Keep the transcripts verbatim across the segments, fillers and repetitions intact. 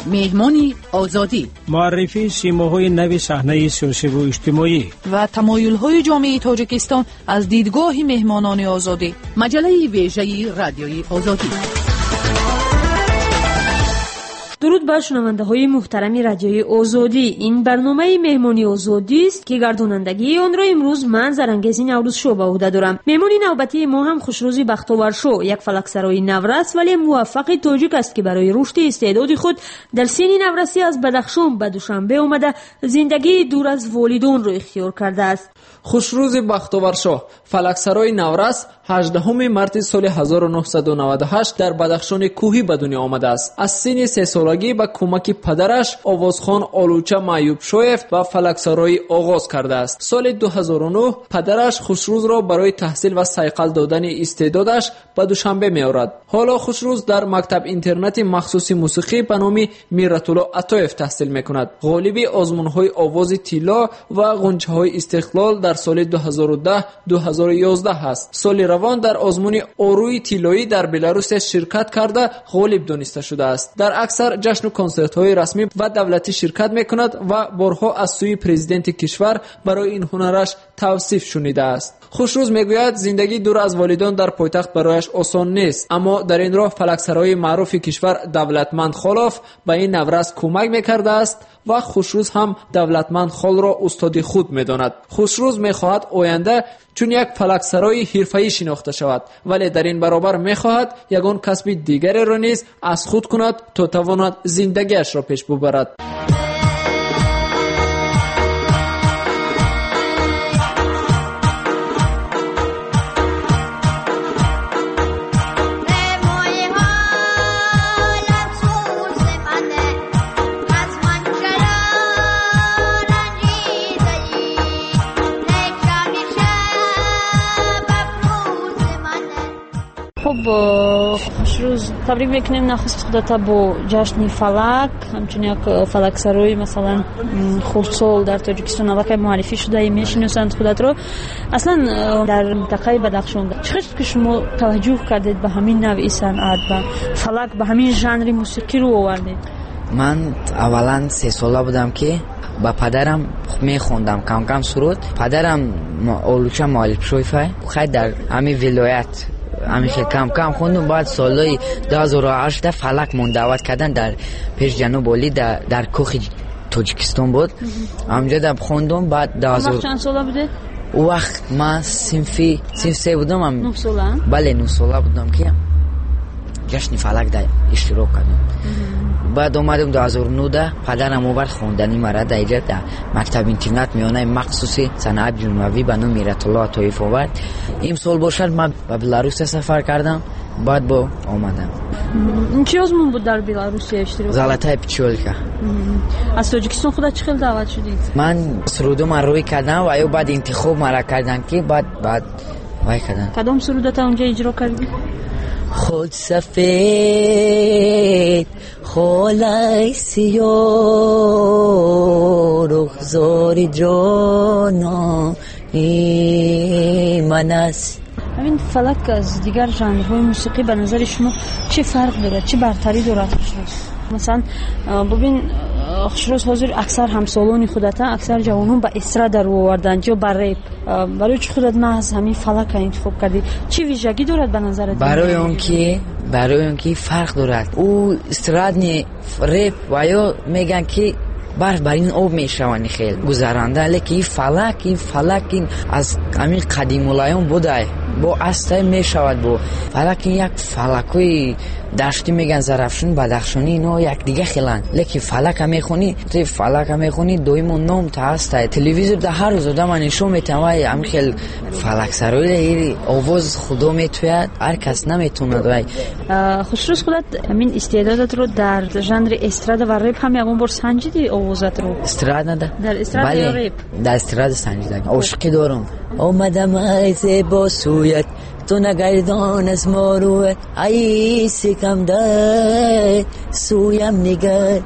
مهمانی آزادی، معرفی سیماهای نو صحنه سیاسی و اجتماعی و تمایل‌های جامعه تاجیکستان از دیدگاه مهمانان آزادی. مجله ویژه رادیوی آزادی. درود بر شنونده‌های محترم رادیوی آزادی. این برنامه مهمانی آزادی است که گردانندگی آن را امروز من زرنگیز نوروز شو به عهده دارم. مهمانی نوبتی ما هم خوشروزی بختاور شو، یک فلکسرای نورس ولی موفق تاجیک است که برای رشد استعداد خود در سن نورسی از بدخشان به دوشنبه آمده زندگی دور از والدان را اختیار کرده است. خوشروزی بختاور شو، فلکسرای نورس هجدهم مارس سال هزار و نهصد و نود و هشت در بدخشان کوهی به دنیا آمده است. از سن سه سالگی با کمک پدرش آوازخوان آلوچه معیوب شویف و فلکسرای آغاز کرده است. سال دو هزار و نه پدرش خوشروز را برای تحصیل و صیقل دادن استعدادش به دوشنبه می آورد. حالا خوشروز در مکتب اینترنت مخصوص موسیقی به نام میرت‌الله عطایف تحصیل می کند. غالب آزمون‌های آواز طلا و غنچه‌های استقلال در سال دو هزار و ده دو هزار و یازده است. سال روان در آزمون اوروی طلایی در بلاروس شرکت کرده غالب دانسته شده است. در اکثر جشن و کنسرت‌های رسمی و دولتی شرکت می‌کند و بارها از سوی پرزیدنت کشور برای این هنرش توصیف شنیده است. خوشروز میگوید زندگی دور از والدان در پایتخت برایش آسان نیست، اما در این راه فلکسرای معروف کشور دولتمند خلاف به این نورس کمک می‌کرده است و خوشروز هم دولتمند خال را استاد خود می‌داند. خوشروز می‌خواهد آینده چون یک فلکسرای حرفه‌ای شناخته شود، ولی در این برابر می‌خواهد یگان کسب دیگری را نیز از خود کند تا تواند زندگیش را پیش ببرد. خب خوشروز تبریک میکنیم نخست خودتا با جشن فلک، همچنین یک فلکسرای مثلا خردسال در تاجیکستان علاقه معرفی شده میشناسند خودت رو. اصلا در منطقه بدخشان چقدر که شما توجه کردید به همین نوع صنعت و فلک، به همین ژانر موسیقی رو آوردید؟ من اولا سه ساله بودم که با پدرم میخوندم کم کم سرود. پدرم آلوچه معیوب شویفه خیلی در همین ولایت همین کم کم خوندم. بعد سالای دو هزار و هشت فلک من دعوت کردن در پیش جنوب عالی در, در کوخ تاجیکستان بود. همجا دم خوندم. بعد دو هزار چند ساله بوده؟ او وقت من صنفی صنف سه بودم. هم نه ساله؟ بله نه ساله بودم که جشن فلک در اشتراک کردم. بعد اومدم دو هزار و نه پدرم آورد خوندنی مرا در اینجا در مکتب اینترنت میانه مخصوصی صنعت جنوبی به نام میرت‌الله عطایف آورد. این سال باشد من به بلاروس سفر کردم. بعد با آمدم. چه آزمون بود در بلاروس اشتراک؟ زلاتای پیچولکا. از تاجیکستان خودت چه خیلی دعوت شدید؟ من سرودم روی کردم و یا بعد انتخاب مرا کردن که بعد بعد وای کردن. کدام سرودت اونجا اجرا کردی؟ خود سفید خالای سیاه رخزار جانانی من است. همین فلک از دیگر ژانرهای موسیقی به نظر شما چه فرق داره، چه برتری داره؟ مثلا ببین خوشروز حاضر اکثر همسالانی خودت اکثر جوانان به استرادا رو آوردن یا به رپ، برای چه خودت محض همین فلک انتخاب کردی؟ چه ویژگی دارد به نظرت؟ برای اون که برای اون که فرق دارد. او استرادنی رپ و یا میگن که برف بر این آب میشوانی خیلی گذرانده، لیکن این فلک این فلک این از همین قدیم الایام بوده با اصلا میشود. با فلک این یک فلکوی دشتی میگن زرفشون بدخشانی اینا یک دیگه خیلن، لیکن فلک هم میخونی تو فلک هم میخونی دویمون نام تا هسته تلویزیون در هر روز آدم نشون میتونه همین خیلی فلک سرای آواز خدا میتوید هر کس نمیتونه. خوشروز خودت همین استعدادت رو در ژانر استراد و رپ هم یکون بار سنجیدی آوازت رو؟ استراد نه در استراد یا رپ؟ در استراد سنجیدم. عاشقی دارم آمدم از با سویت تو نگردان از ماروت ای سکم داد سویم نگرد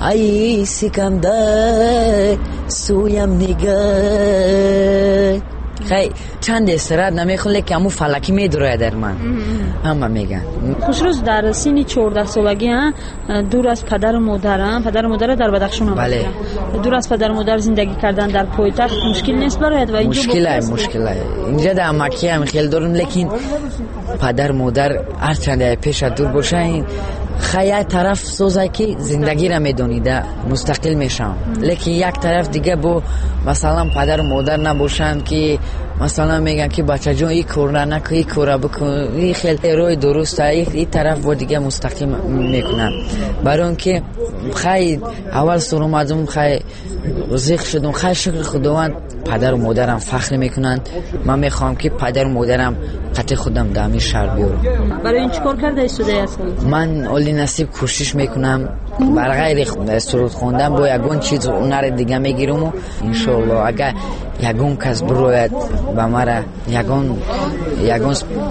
ای سکم داد سویم نگرد خیلی چند استراحت نمیخونه که همون فلکی میدره در من. همه میگن. خوشروز در سن چهارده سالگی ها دور از پدر و مادر، پدر و مادر در بدخشان آمده. بله. دور از پدر و مادر زندگی کردن در پایتخت مشکل نیست برایت و اینجا مشکل مشکل اینجا در مکه هم خیلی دارم، لیکن پدر مادر هر چند پیش دور باشن خیلی طرف سوزه که زندگی را میدونیده مستقل میشم، لیکن یک طرف دیگه با مثلا پدر و مادر نباشند که مثلا میگن که بچه جون این کار نکن این کار بکن، این خیلی روی درسته، این طرف با دیگه مستقل میکنن. برای اون که خیلی اول سر اومدم خیلی زیخ شدم، خیلی شکر خداوند پدر و مادرم فخر میکنن. من میخوام که پدر و مادرم قطع خودم در همین شهر بیارم. برای این چیکار کرده استودیو هستی؟ من اولی نصیب کوشش میکنم برای غیر سرود خوندن با یگون چیز هنر دیگه میگیرم و انشالله اگر یگون کس بروید با مرا یگون یگون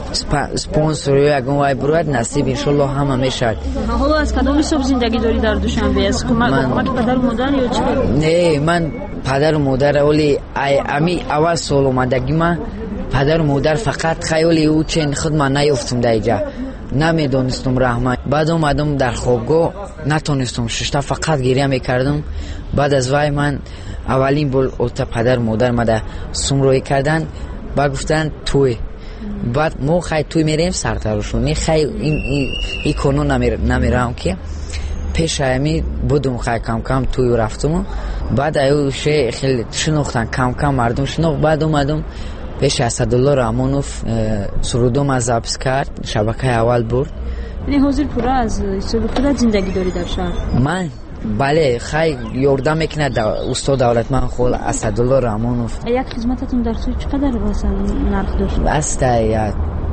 سپانسر یا یگون وای بروید نصیب انشالله همه میشد. حالا از کدام حساب زندگی داری در دوشنبه؟ از کمک پدر و مادر یا چی؟ نه من پدر و مادر اولی امی اول سال اومدگی من پدر و مادر فقط خیلی او چین خود من نیفتم در اینجا نمیدونستم رحمت. بعد اومدم در خوابگاه نتونستم ششتا فقط گریه میکردم. بعد از وای من اولین بار اوتا پدر مادر مده سمروی کردن با گفتن توی بعد ما خیلی توی میریم سرتروشون می خیلی این این ای کنون نمیر نمیرم که پیش همی بودم خیلی کم کم توی رفتم. بعد ایو شه خیلی شنوختن کم کم مردم شنوخت. بعد اومدم پیش اسدالله رحمانوف سرودم از ضبط کرد شبکه اول برد. یعنی حاضر پورا از سوی خودت زندگی داری در شهر؟ من بله خیلی یاردم میکنه استاد دولتمند خود اسدالله رحمانوف. یک خدمتتون در سوی چقدر مثلا نرخ داشت؟ است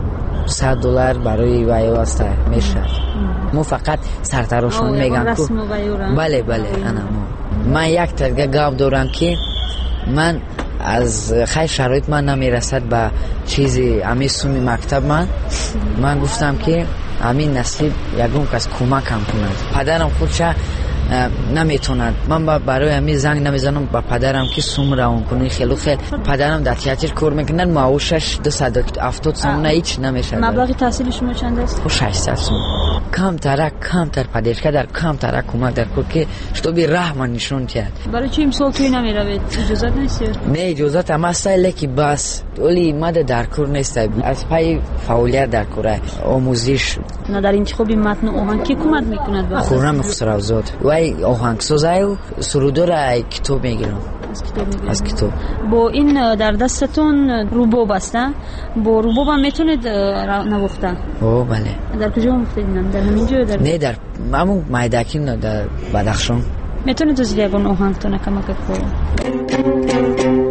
صد دلار برای وایو است میشه. ما فقط سرتراشون میگم که بله بله انا من یک ترگه گاو دارم که من از خیلی شرایط من نمیرسد به چیزی امی سومی مکتب من من گفتم که امین نصیب یگون کس کمکم کند. پدرم خودش نمیتوند. من برای همین زنگ نمیزنم با پدرم که سوم روان کنی خیلی خیلی پدرم در تئاتر کار میکنن معاشش دویست و هفتاد سوم هیچ نمیشه. مبلغ تحصیل شما چند است؟ ششصد سوم. کم تر کم تر پدرش در کم تر کمک در کار که شتو بی رحم نشون کرد. برای چی امسال توی نمیروید؟ اجازه نیست؟ نه اجازه هم است لیکی بس ولی ماده در کار نیست. از پای فعالیت در کار آموزش نه در انتخاب متن آهنگ کی کمک میکند؟ خورم خسروزاد وای آهنگسازای و سرودار کتاب میگیرم. از کتاب میگیرم. از کتاب. با این در دستتون روبوب است. با روبوب هم میتونید نواخته؟ او بله. در کجا مفتیدین؟ در همینجا در نه در همون مایدکیم در بدخشان. میتونید از لیگون آهنگتون کمک کنید؟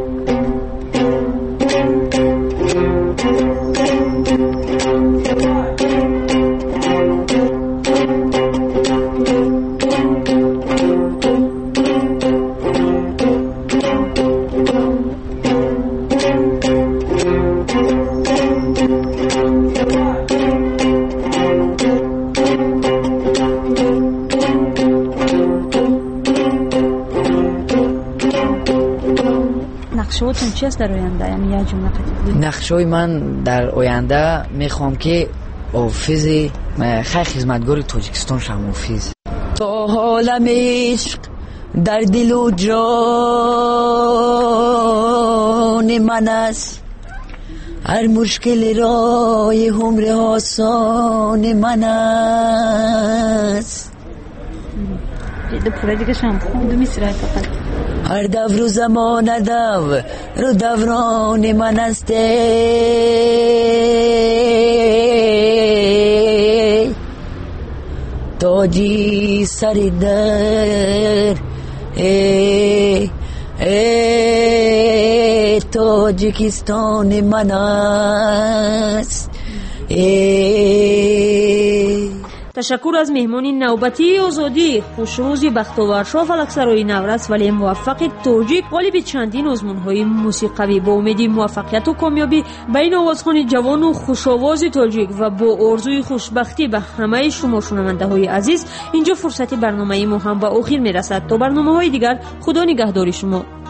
نقشه‌هاتون چی است در آینده؟ یعنی یه جمله قطعی. نقشه‌های من در آینده میخوام که حافظ خیلی خدمتگار تاجیکستان شم. حافظ تو عالم عشق در دل و جان من است، هر مشکل رای عمر آسان من است. دو پوره دیگه شم خوندو میسره فقط. هر دور و زمان دور رو دوران من است، تاجی سر در ای ای تاجیکستان من است. ای تشکر از مهمانی نوبتی آزادی خوشروزی بختاورشاه فلکسرای نورس ولی موفق تاجیک غالب چندین آزمون‌های موسیقوی. با امید موفقیت و کامیابی بین آوازخوان جوان و خوش‌آواز تاجیک و با آرزوی خوشبختی به همه شما شنونده‌های عزیز، اینجا فرصت برنامه ما هم به آخر میرسد. تا برنامه‌های دیگر خدا نگهداری شما.